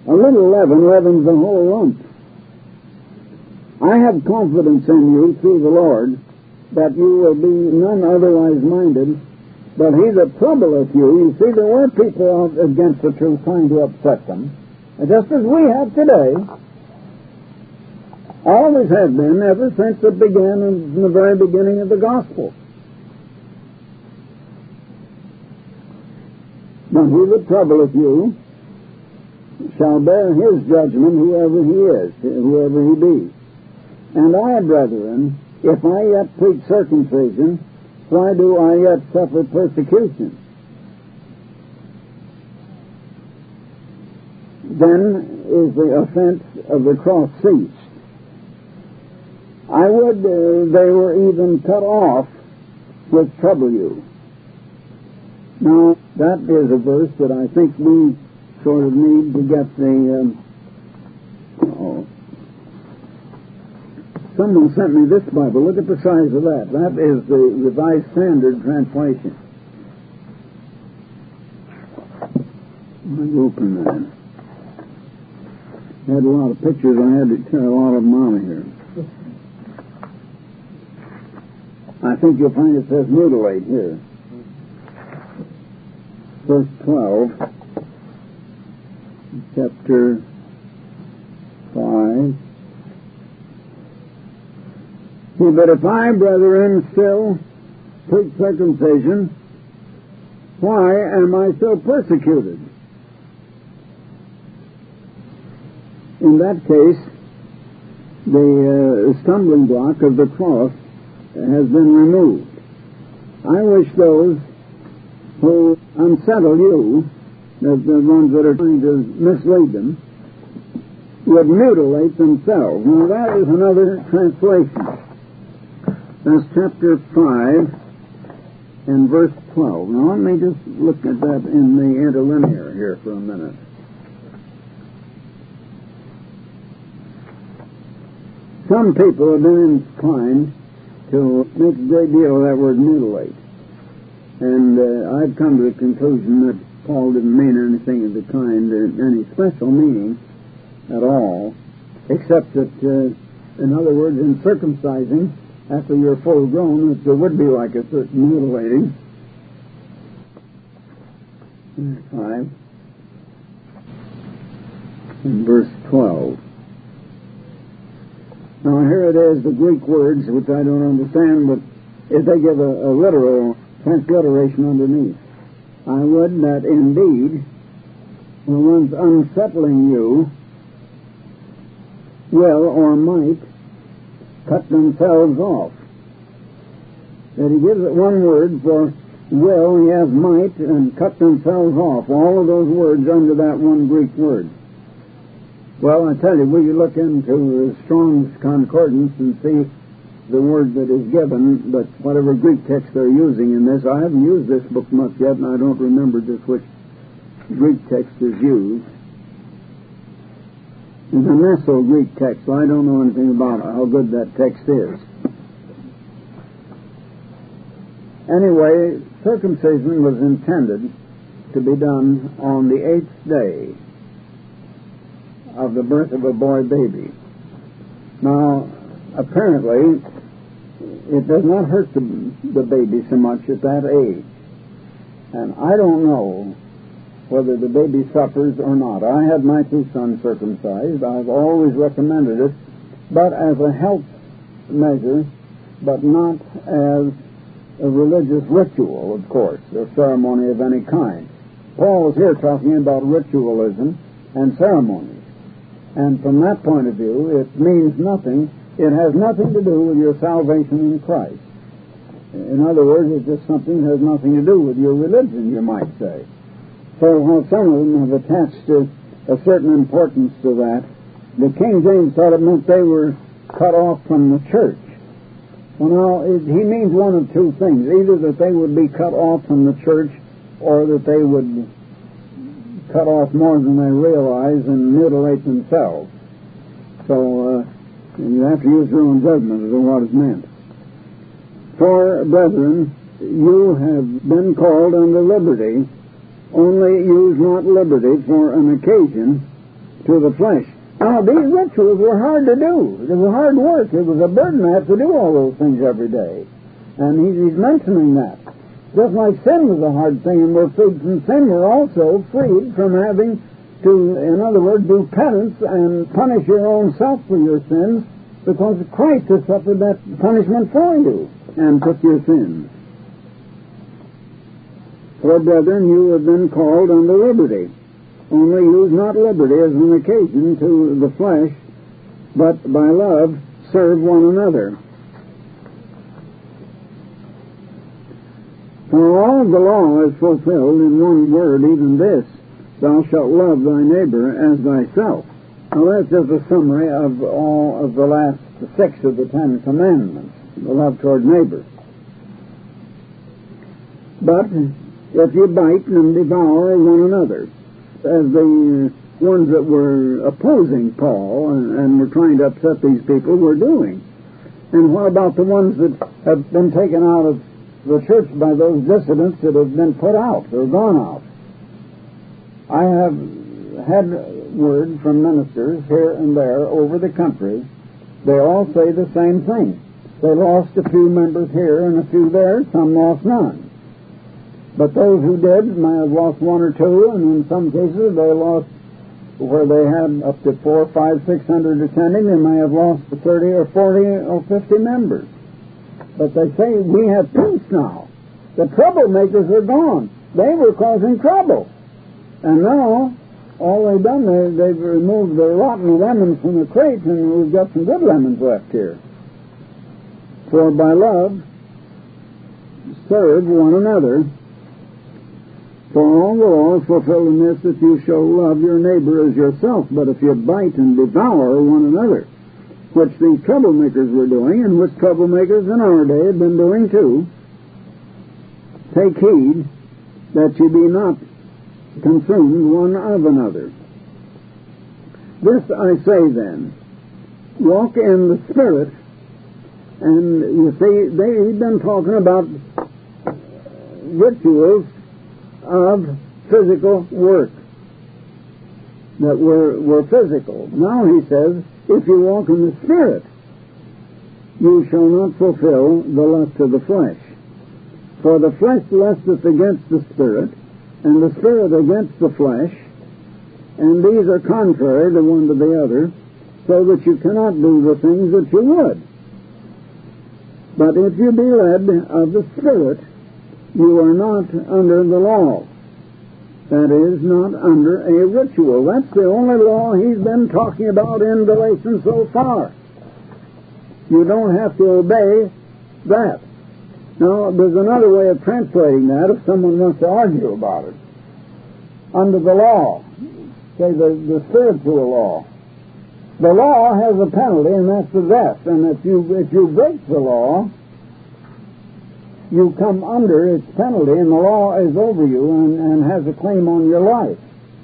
A little leaven leavens the whole lump. I have confidence in you through the Lord that you will be none otherwise minded, but he that troubleth you. You see, there were people out against the truth trying to upset them, just as we have today. Always have been, ever since it began in the very beginning of the gospel. But he that troubleth you shall bear his judgment, whoever he is, whoever he be. And I, brethren, if I yet preach circumcision, why do I yet suffer persecution? Then is the offense of the cross ceased. I would they were even cut off which trouble you. Now, that is a verse that I think we sort of need to get the... Someone sent me this Bible. Look at the size of that. That is the Revised Standard Translation. Let me open that. Had a lot of pictures. I had to tear a lot of them out of here. I think you'll find it says mutilate here. Verse 12, chapter 5. See, but if I, brethren, still preach circumcision, why am I so persecuted? In that case, the stumbling block of the cross has been removed. I wish those who unsettle you, the ones that are trying to mislead them, would mutilate themselves. Now that is another translation. That's chapter 5 and verse 12. Now let me just look at that in the interlinear here for a minute. Some people have been inclined to make a great deal of that word mutilate. And I've come to the conclusion that Paul didn't mean anything of the kind, any special meaning at all, except that, in other words, in circumcising, after you're full grown, there would be like a certain mutilating. 5 and verse 12. Now here it is, the Greek words, which I don't understand, but if they give a literal transliteration underneath. I would that indeed the ones unsettling you will or might cut themselves off. That he gives it one word for will, he has might, and cut themselves off. All of those words under that one Greek word. Well, I tell you, we look into Strong's Concordance and see the word that is given, but whatever Greek text they're using in this, I haven't used this book much yet, and I don't remember just which Greek text is used. It's a Meso-Greek text, so I don't know anything about how good that text is. Anyway, circumcision was intended to be done on the 8th day of the birth of a boy baby. Now, apparently, it does not hurt the baby so much at that age. And I don't know whether the baby suffers or not. I had my 2 sons circumcised. I've always recommended it, but as a health measure, but not as a religious ritual, of course, or ceremony of any kind. Paul is here talking about ritualism and ceremonies. And from that point of view, it means nothing. It has nothing to do with your salvation in Christ. In other words, it's just something that has nothing to do with your religion, you might say. So while some of them have attached a certain importance to that, the King James thought it meant they were cut off from the church. Well, now, he means one of two things. Either that they would be cut off from the church, or that they would cut off more than they realize and mutilate themselves. So, you have to use your own judgment as to what is meant. For, brethren, you have been called unto liberty, only use not liberty for an occasion to the flesh. Now, these rituals were hard to do. They were hard work. It was a burden to have to do all those things every day. And he's mentioning that. Just like sin was a hard thing, and we're freed from sin, we're also freed from having to, in other words, do penance and punish your own self for your sins, because Christ has suffered that punishment for you and took your sins. For, brethren, you have been called unto liberty. Only use not liberty as an occasion to the flesh, but by love serve one another. For all of the law is fulfilled in one word, even this, thou shalt love thy neighbor as thyself. Now that's just a summary of all of the last 6 of the 10 commandments, the love toward neighbor. But if you bite and devour one another, as the ones that were opposing Paul and were trying to upset these people were doing. And what about the ones that have been taken out of the church by those dissidents that have been put out or gone out? I have had word from ministers here and there over the country. They all say the same thing. They lost a few members here and a few there. Some lost none. But those who did may have lost 1 or 2, and in some cases they lost, where they had up to 400, 500, 600 attending, they may have lost 30 or 40 or 50 members. But they say, we have peace now. The troublemakers are gone. They were causing trouble. And now, all they've done, they've removed the rotten lemons from the crates, and we've got some good lemons left here. For by love, serve one another. For all the law is fulfilled in this, that you shall love your neighbor as yourself. But if you bite and devour one another, which these troublemakers were doing, and which troublemakers in our day have been doing too, take heed that you be not consumed one of another. This I say then, walk in the Spirit. And you see, they've been talking about rituals of physical work that were physical. Now he says, if you walk in the Spirit, you shall not fulfill the lust of the flesh. For the flesh lusteth against the Spirit, and the Spirit against the flesh, and these are contrary the one to the other, so that you cannot do the things that you would. But if you be led of the Spirit, you are not under the law. That is, not under a ritual. That's the only law he's been talking about in Galatians so far. You don't have to obey that. Now, there's another way of translating that if someone wants to argue about it. Under the law, say the spiritual law. The law has a penalty, and that's the death. And if you break the law, you come under its penalty, and the law is over you and has a claim on your life.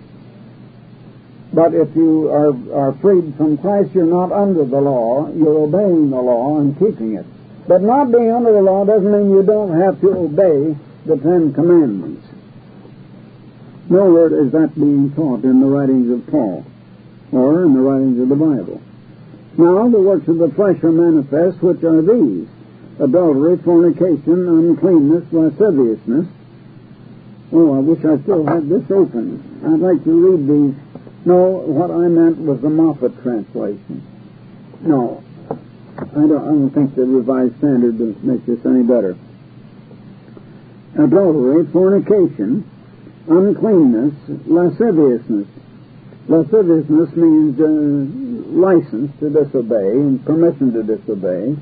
But if you are freed from Christ, you're not under the law. You're obeying the law and keeping it. But not being under the law doesn't mean you don't have to obey the 10 Commandments. Nowhere is that being taught in the writings of Paul or in the writings of the Bible. Now the works of the flesh are manifest, which are these: adultery, fornication, uncleanness, lasciviousness. Oh, I wish I still had this open. I'd like to read these. No, what I meant was the Moffat translation. No, I don't think the Revised Standard will make this any better. Adultery, fornication, uncleanness, lasciviousness. Lasciviousness means license to disobey and permission to disobey.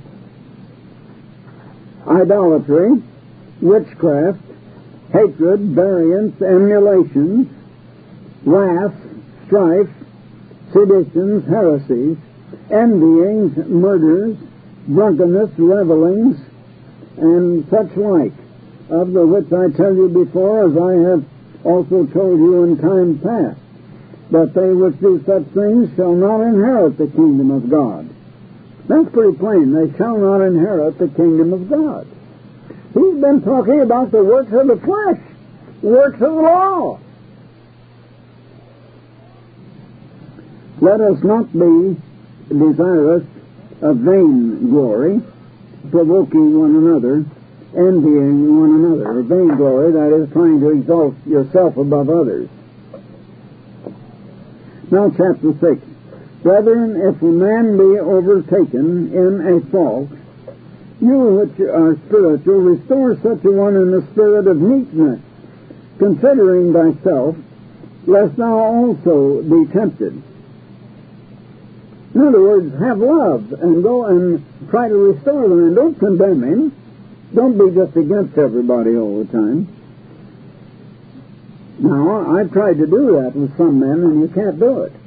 Idolatry, witchcraft, hatred, variance, emulations, wrath, strife, seditions, heresies, envyings, murders, drunkenness, revellings, and such like, of the which I tell you before, as I have also told you in time past, that they which do such things shall not inherit the kingdom of God. That's pretty plain. They shall not inherit the kingdom of God. He's been talking about the works of the flesh, the works of the law. Let us not be desirous of vain glory, provoking one another, envying one another. Vain glory, that is, trying to exalt yourself above others. Now, chapter 6. Brethren, if a man be overtaken in a fault, you which are spiritual, restore such a one in the spirit of meekness, considering thyself, lest thou also be tempted. In other words, have love and go and try to restore the man. Don't condemn him. Don't be just against everybody all the time. Now, I've tried to do that with some men, and you can't do it.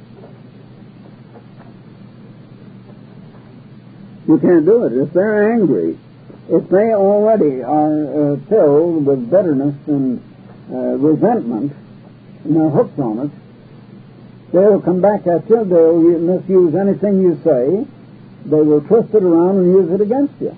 You can't do it. If they're angry, if they already are filled with bitterness and resentment, and they're hooked on it, they'll come back at you, they'll misuse anything you say, they will twist it around and use it against you.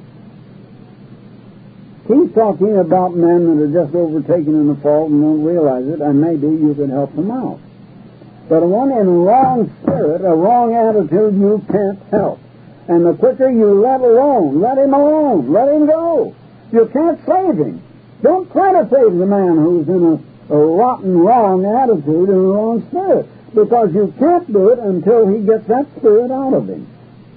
He's talking about men that are just overtaken in the fault and don't realize it, and maybe you can help them out. But one in a wrong spirit, a wrong attitude, you can't help. And the quicker you let alone, let him alone, let him go. You can't save him. Don't try to save the man who's in a rotten, wrong attitude and a wrong spirit, because you can't do it until he gets that spirit out of him.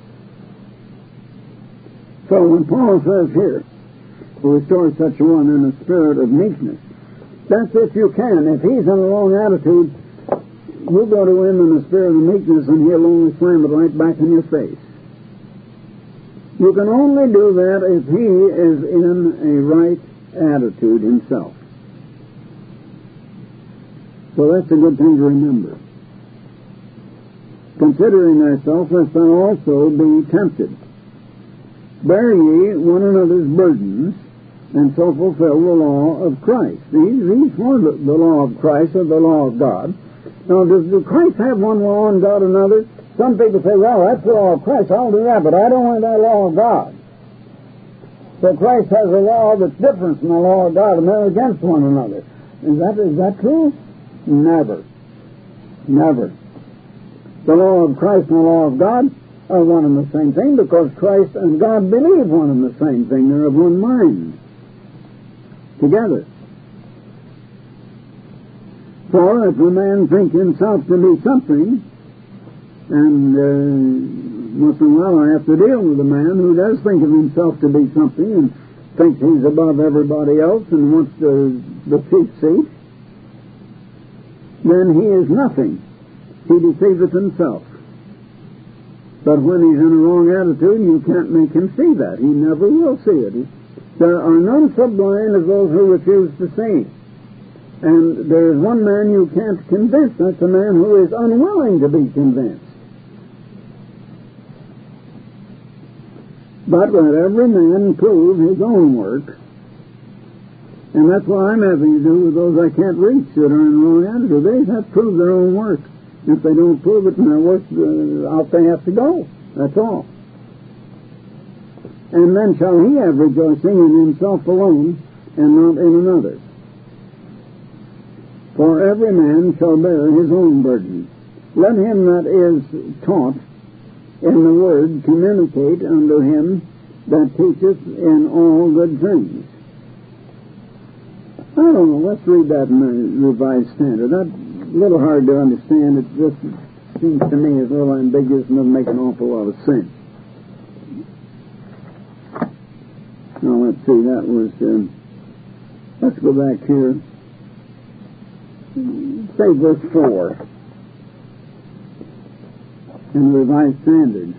So when Paul says here, to restore such a one in a spirit of meekness, that's if you can. If he's in a wrong attitude, you go to him in the spirit of meekness and he'll only slam it right back in your face. You can only do that if he is in a right attitude himself. So that's a good thing to remember. Considering thyself, lest thou also be tempted. Bear ye one another's burdens, and so fulfill the law of Christ. These were the law of Christ, or the law of God. Now, does Christ have one law and God another? Some people say, well, that's the law of Christ, I'll do that, but I don't want that law of God. So Christ has a law that's different from the law of God, and they're against one another. Is that true? Never. Never. The law of Christ and the law of God are one and the same thing, because Christ and God believe one and the same thing. They're of one mind. Together. For if a man think himself to be something, and once in a while I have to deal with a man who does think of himself to be something and thinks he's above everybody else and wants the chief seat, then he is nothing. He deceiveth himself. But when he's in a wrong attitude, you can't make him see that. He never will see it. There are none so blind as those who refuse to see. And there is one man you can't convince. That's a man who is unwilling to be convinced. But let every man prove his own work. And that's what I'm having to do with those I can't reach that are in the wrong attitude. They have to prove their own work. If they don't prove it, then their work, out they have to go. That's all. And then shall he have rejoicing in himself alone, and not in another. For every man shall bear his own burden. Let him that is taught in the word communicate unto him that teacheth in all good things. I don't know, let's read that in the Revised Standard. That's a little hard to understand. It just seems to me as a little ambiguous and doesn't make an awful lot of sense. Now, let's see, that was, let's go back here. Say verse 4 in the Revised Standard.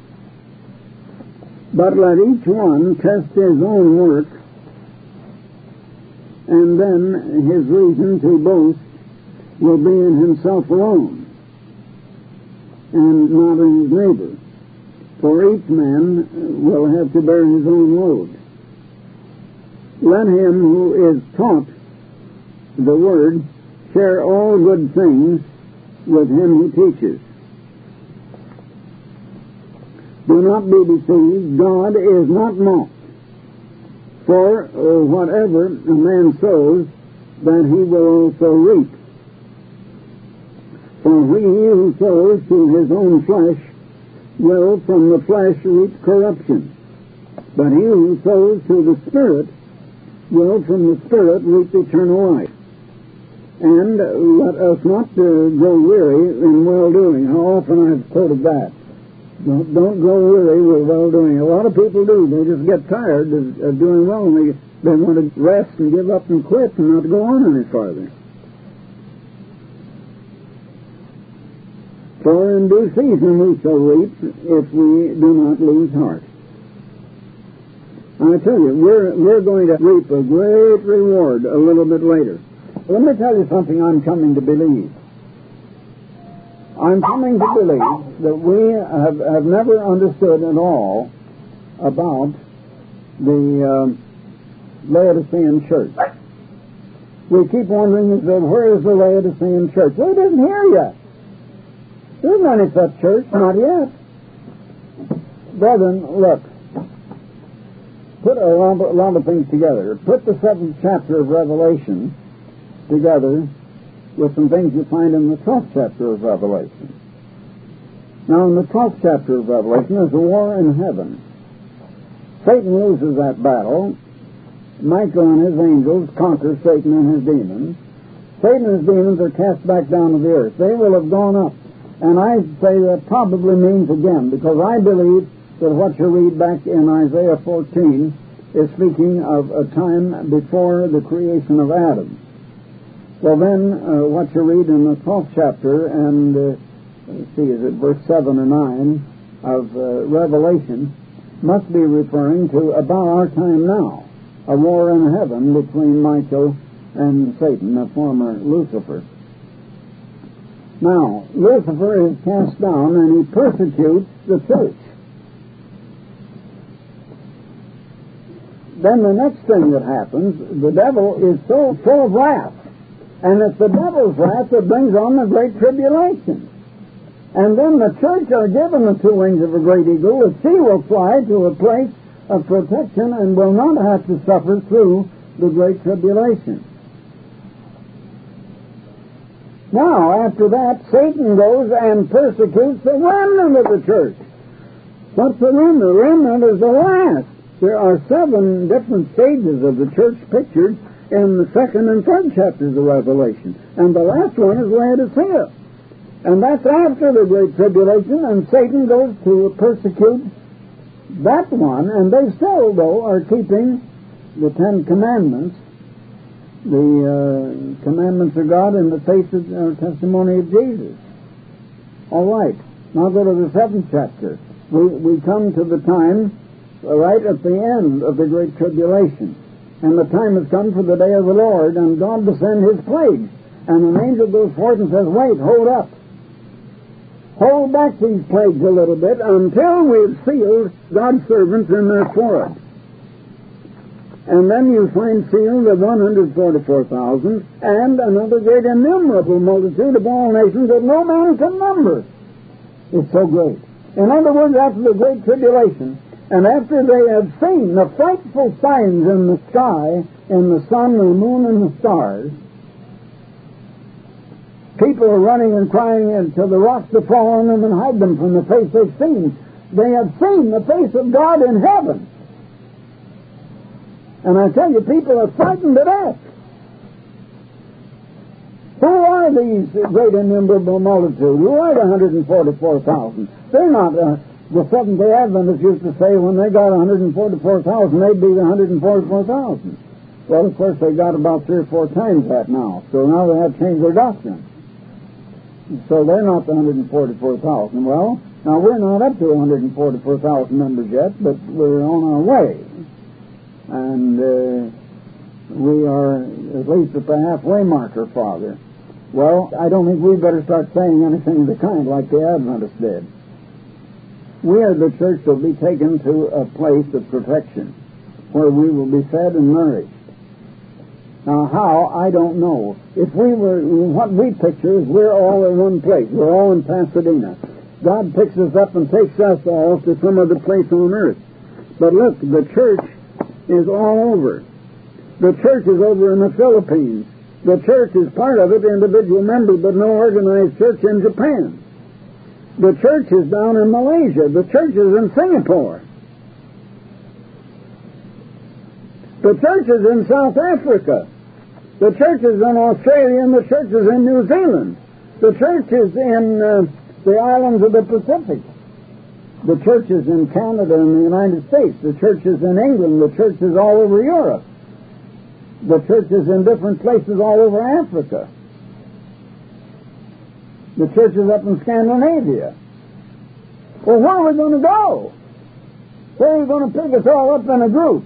But let each one test his own work, and then his reason to boast will be in himself alone, and not in his neighbor. For each man will have to bear his own load. Let him who is taught the word share all good things with him who teaches. Do not be deceived. God is not mocked. For whatever a man sows, that he will also reap. For For he who sows to his own flesh will from the flesh reap corruption, but he who sows to the Spirit will from the Spirit reap eternal life. And let us not grow weary in well-doing. How often I've quoted that. Don't grow weary with well-doing. A lot of people do. They just get tired of doing well, and they want to rest and give up and quit and not go on any farther. For in due season we shall reap if we do not lose heart. I tell you, we're going to reap a great reward a little bit later. Let me tell you something I'm coming to believe. I'm coming to believe that we have never understood at all about the Laodicean church. We keep wondering, where is the Laodicean church? Well, it isn't here yet. There isn't any such church, not yet. Brethren, look, put a lot of things together. Put the 7th chapter of Revelation together with some things you find in the 12th chapter of Revelation. Now, in the 12th chapter of Revelation, there's a war in heaven. Satan loses that battle. Michael and his angels conquer Satan and his demons. Satan and his demons are cast back down to the earth. They will have gone up. And I say that probably means again, because I believe that what you read back in Isaiah 14 is speaking of a time before the creation of Adam. Well, then, what you read in the 12th chapter, and let's see, is it verse 7 or 9 of Revelation, must be referring to about our time now, a war in heaven between Michael and Satan, the former Lucifer. Now, Lucifer is cast down and he persecutes the church. Then the next thing that happens, the devil is so full of wrath. And it's the devil's wrath that brings on the great tribulation. And then the church are given the 2 wings of a great eagle, that she will fly to a place of protection and will not have to suffer through the great tribulation. Now, after that, Satan goes and persecutes the remnant of the church. What's the remnant? The remnant is the last. There are 7 different stages of the church pictured in the 2nd and 3rd chapters of Revelation. And the last one is Laodicea. And that's after the Great Tribulation, and Satan goes to persecute that one, and they still, though, are keeping the 10 Commandments, the commandments of God in the faith of testimony of Jesus. All right. Now go to the 7th chapter. We come to the time right at the end of the Great Tribulation. And the time has come for the day of the Lord, and God will send His plagues. And an angel goes forth and says, wait, hold up. Hold back these plagues a little bit until we've sealed God's servants in their forehead. And then you find sealed the 144,000 and another great innumerable multitude of all nations that no man can number. It's so great. In other words, after the Great Tribulation, and after they have seen the frightful signs in the sky, in the sun, the moon, and the stars, people are running and crying until the rocks to fall on them and hide them from the face they've seen. They have seen the face of God in heaven. And I tell you, people are frightened to death. Who are these great innumerable multitude? Who are the 144,000? They're not... the Seventh-day Adventists used to say when they got 144,000, they'd be the 144,000. Well, of course, they got about 3 or 4 times that now. So now they have changed their doctrine. So they're not the 144,000. Well, now we're not up to 144,000 members yet, but we're on our way. And we are at least at the halfway marker, Father. Well, I don't think we better start saying anything of the kind like the Adventists did. We are the church that will be taken to a place of protection where we will be fed and nourished. Now, how, I don't know. If we were, what we picture is we're all in one place. We're all in Pasadena. God picks us up and takes us all to some other place on earth. But look, the church is all over. The church is over in the Philippines. The church is part of it, individual members, but no organized church in Japan. The church is down in Malaysia. The church is in Singapore. The church is in South Africa. The church is in Australia, and the church is in New Zealand. The church is in the islands of the Pacific. The church is in Canada and the United States. The church is in England. The church is all over Europe. The church is in different places all over Africa. The church is up in Scandinavia. Well, where are we going to go? Where are we going to pick us all up in a group?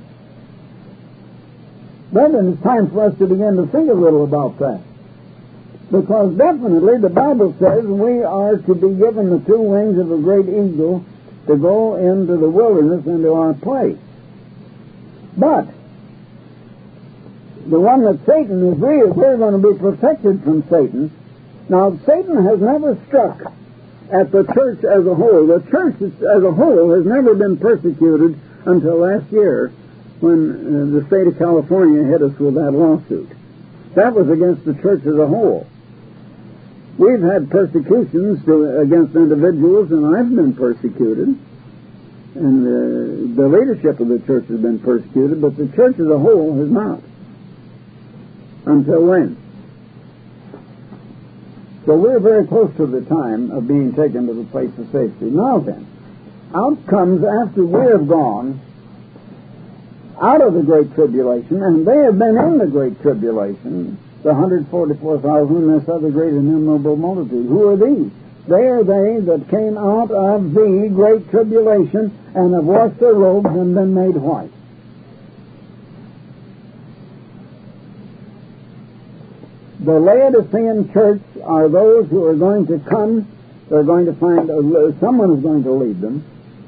Then it's time for us to begin to think a little about that. Because definitely the Bible says we are to be given the two wings of a great eagle to go into the wilderness, into our place. But the one that Satan is real, we're going to be protected from Satan. Now, Satan has never struck at the church as a whole. The church as a whole has never been persecuted until last year when the state of California hit us with that lawsuit. That was against the church as a whole. We've had persecutions against individuals, and I've been persecuted. And the leadership of the church has been persecuted, but the church as a whole has not. Until when? So we're very close to the time of being taken to the place of safety. Now then, out comes after we have gone out of the Great Tribulation, and they have been in the Great Tribulation, the 144,000, this other great innumerable multitude. Who are these? They are they that came out of the Great Tribulation and have washed their robes and been made white. The Laodicean church are those who are going to come. They're going to find someone is going to lead them.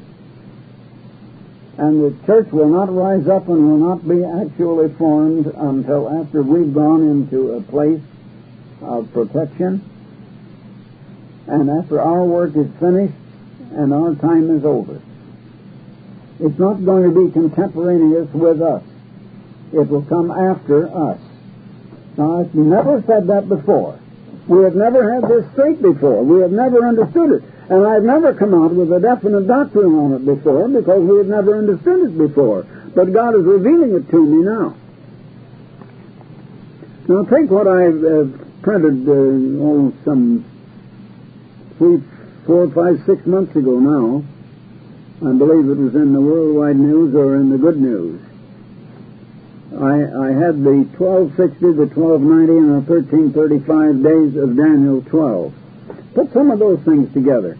And the church will not rise up and will not be actually formed until after we've gone into a place of protection and after our work is finished and our time is over. It's not going to be contemporaneous with us. It will come after us. Now, I've never said that before. We have never had this straight before. We have never understood it. And I've never come out with a definite doctrine on it before because we have never understood it before. But God is revealing it to me now. Now, take what I've printed some 3, 4, 5, 6 months ago now. I believe it was in the Worldwide News or in the Good News. I had the 1260, the 1290, and the 1335 days of Daniel 12. Put some of those things together.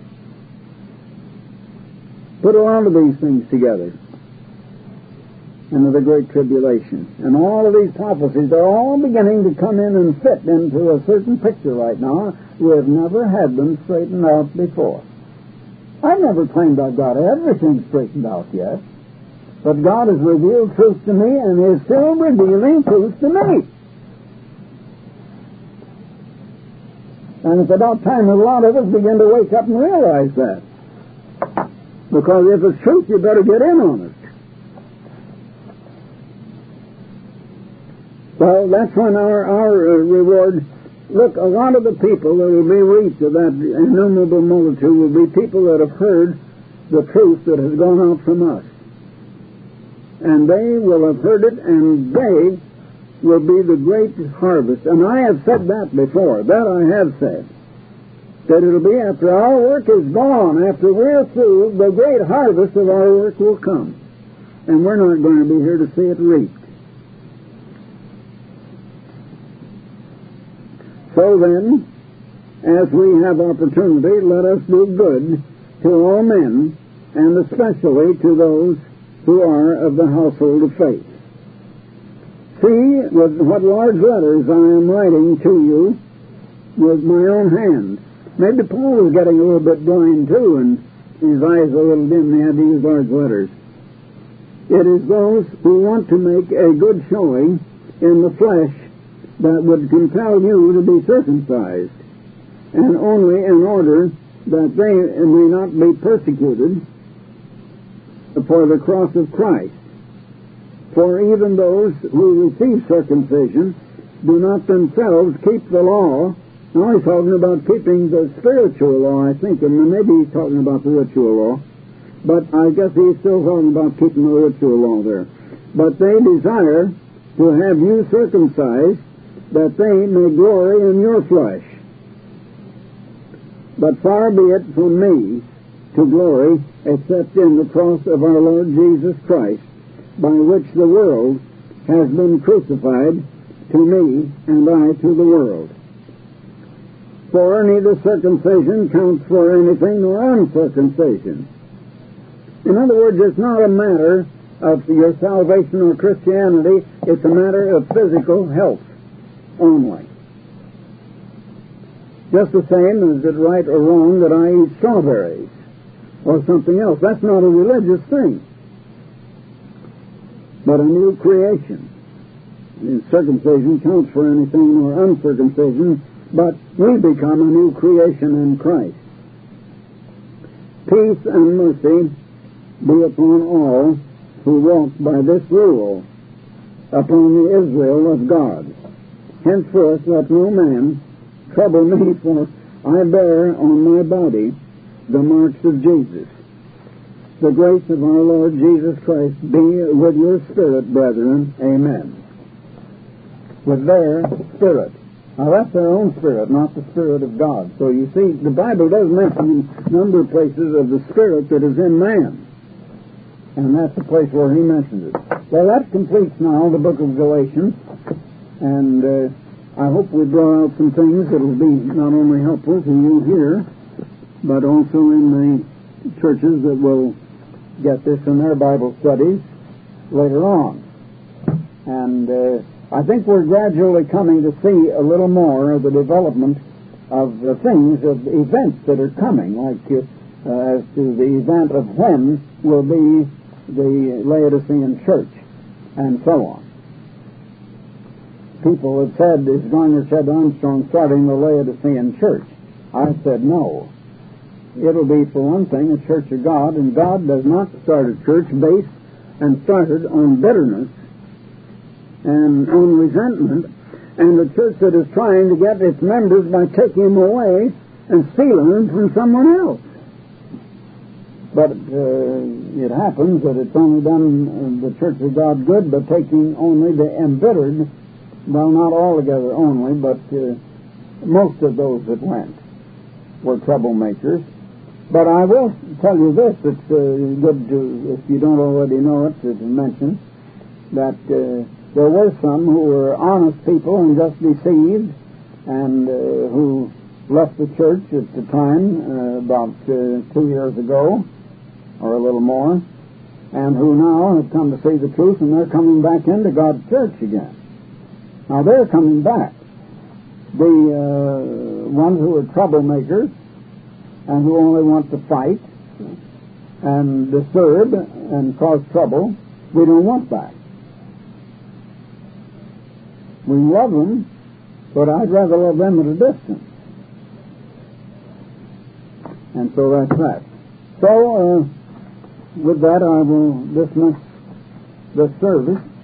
Put a lot of these things together into the Great Tribulation. And all of these prophecies are all beginning to come in and fit into a certain picture right now. We have never had them straightened out before. I've never claimed I've got everything straightened out yet. But God has revealed truth to me and is still revealing truth to me. And it's about time a lot of us begin to wake up and realize that. Because if it's truth, you better get in on it. Well, that's when our reward... Look, a lot of the people that will be reached of that innumerable multitude will be people that have heard the truth that has gone out from us. And they will have heard it, and they will be the great harvest. And I have said that before. That I have said. That it'll be after our work is gone, after we're through, the great harvest of our work will come. And we're not going to be here to see it reaped. So then, as we have opportunity, let us do good to all men, and especially to those who are of the household of faith. See with what large letters I am writing to you with my own hand. Maybe Paul was getting a little bit blind too, and his eyes a little dim, he had to use large letters. It is those who want to make a good showing in the flesh that would compel you to be circumcised, and only in order that they may not be persecuted for the cross of Christ. For even those who receive circumcision do not themselves keep the law. Now he's talking about keeping the spiritual law, I think, and maybe he's talking about the ritual law. But I guess he's still talking about keeping the ritual law there. But they desire to have you circumcised, that they may glory in your flesh. But far be it from me to glory, except in the cross of our Lord Jesus Christ, by which the world has been crucified to me, and I to the world. For neither circumcision counts for anything nor uncircumcision. In other words, it's not a matter of your salvation or Christianity, it's a matter of physical health only. Just the same as it right or wrong that I eat strawberries or something else. That's not a religious thing, but a new creation. And circumcision counts for anything nor uncircumcision, but we become a new creation in Christ. Peace and mercy be upon all who walk by this rule, upon the Israel of God. Henceforth let no man trouble me, for I bear on my body the marks of Jesus. The grace of our Lord Jesus Christ be with your spirit, brethren. Amen. With their spirit. Now that's their own spirit, not the Spirit of God. So you see, the Bible does mention a number of places of the Spirit that is in man. And that's the place where he mentions it. Well, that completes now the book of Galatians. And I hope we draw out some things that will be not only helpful to you here, but also in the churches that will get this in their Bible studies later on. And I think we're gradually coming to see a little more of the development of the things, of events that are coming, like as to the event of when will be the Laodicean church, and so on. People have said, as Garner said to Armstrong, starting the Laodicean church. I said no. It'll be, for one thing, a church of God, and God does not start a church based and started on bitterness and on resentment, and a church that is trying to get its members by taking them away and stealing them from someone else. But it happens that it's only done the church of God good by taking only the embittered, well, not altogether only, but most of those that went were troublemakers. But I will tell you this, it's good to, if you don't already know it, to mention that there were some who were honest people and just deceived, and who left the church at the time, about 2 years ago, or a little more, and who now have come to see the truth, and they're coming back into God's church again. Now they're coming back. The ones who are troublemakers and who only want to fight and disturb and cause trouble, we don't want back. We love them, but I'd rather love them at a distance. And so that's that. So, with that, I will dismiss the service.